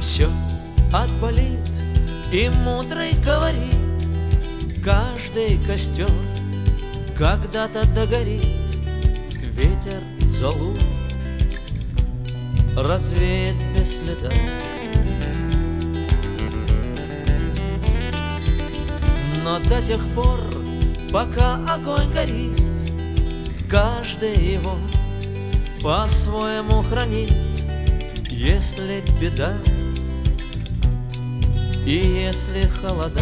Все отболит, и мудрый говорит: каждый костер когда-то догорит. Ветер золу развеет без следа. Но до тех пор, пока огонь горит, каждый его по-своему хранит. Если беда и если холода,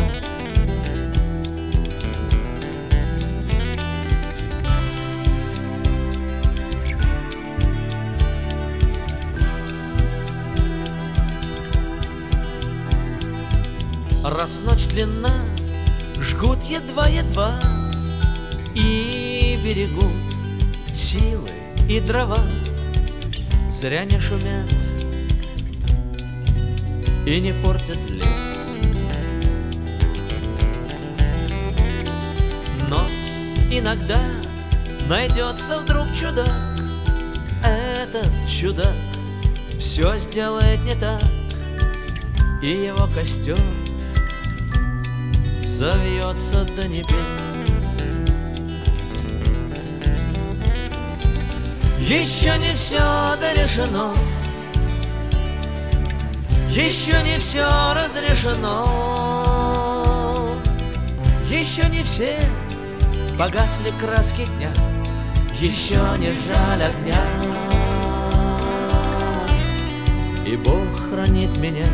раз ночь длинна, жгут едва-едва и берегут силы и дрова. Зря не шумят и не портят лес. Но иногда найдется вдруг чудак. Этот чудак все сделает не так, и его костер завьется до небес. Еще не все дорешено, еще не все разрешено, еще не все погасли краски дня, еще не жаль огня, и Бог хранит меня.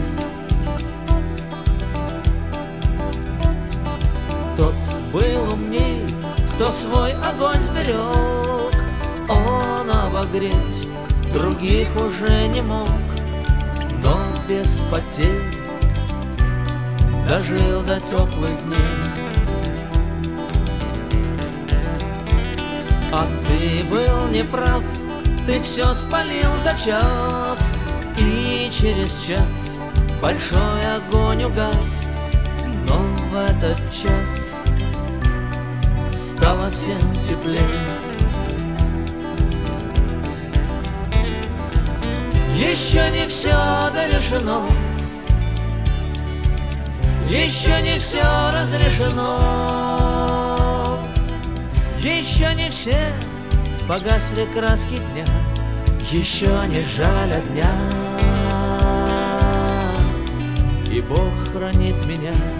Тот был умней, кто свой огонь сберег, он обогреть других уже не мог, но без потерь дожил до теплых дней. А ты был неправ, ты все спалил за час, и через час большой огонь угас. Но в этот час стало всем теплее. Еще не все дорешено, еще не все разрешено, еще не все погасли краски дня, еще не жаль огня, и Бог хранит меня.